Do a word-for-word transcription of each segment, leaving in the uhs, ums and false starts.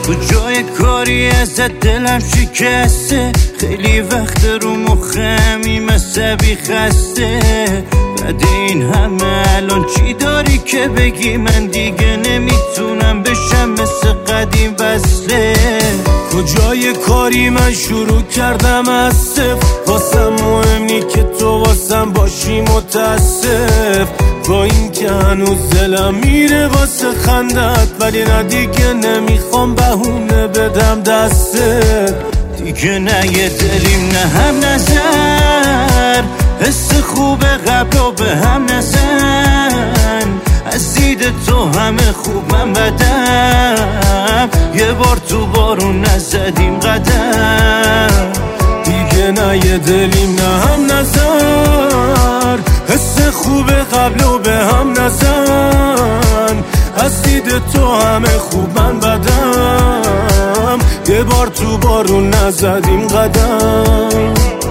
تو جای کاری ازت دلم شکسته، خیلی وقت رو مخمی مصبی خسته. بعد این همه الان چی داری که بگی؟ من دیگه نمیتونم بشم مثل قدیم وصله. کجای کاری من شروع کردم از صفر، واسم مهم نی که تو واسم باشی متاسف. با این که هنوز دلم میره واسه خندت، ولی نه دیگه نمیخوام بهونه بدم دستت. دیگه نه یه دلیم نه هم نظر، حس خوب قبل و به هم نزن. از دید تو همه خوب من بدم، یه بار تو بارون نزدیم قدم. دیگه نه یه دلیم نه هم نظر، حس خوب قبل و به هم نزن. از دید تو همه خوب من بدم، یه بار تو بارون نزدیم قدم.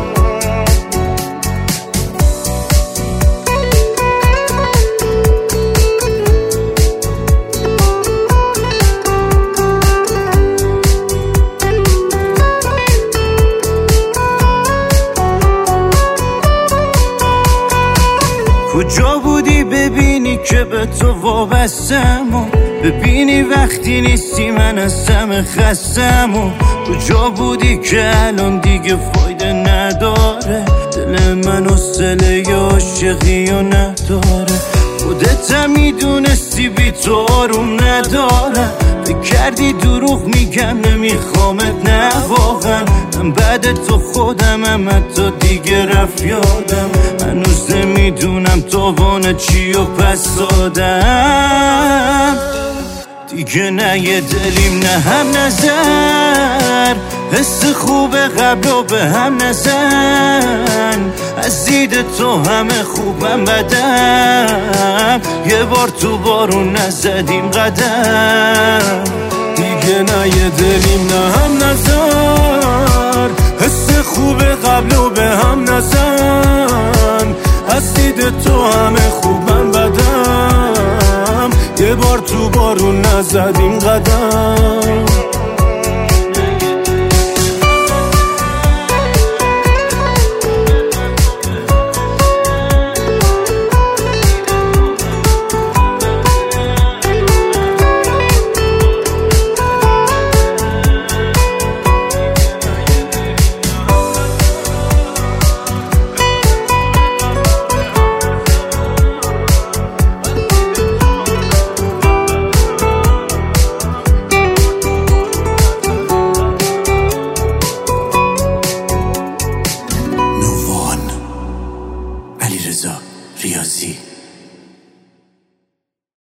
کجا بودی ببینی که به تو وابستم، و ببینی وقتی نیستی من از همه خستم. و کجا بودی که الان دیگه فایده نداره، دل من حوصله ی عاشقی و نداره. خودت هم میدونستی بی تو آروم ندارم، فکر کردی دروغ میگم نمیخوامت، نه واقعا من بعد تو خودمم، حتی دیگه رفت یادم. هنوز نمیدونم تاوان چی و پس دادم. دیگه نه یه دلیم نه هم نظر، حس خوب قبل و به هم نزن. از دید تو همه خوبم بدم، یه بار تو بارون نزدیم قدم. دیگه نه یه دلیم نه هم نظر، حس خوب قبل و به هم نزن. از دید تو همه خوبم بدم، یه بار تو بارون نزدیم قدم. ریاضی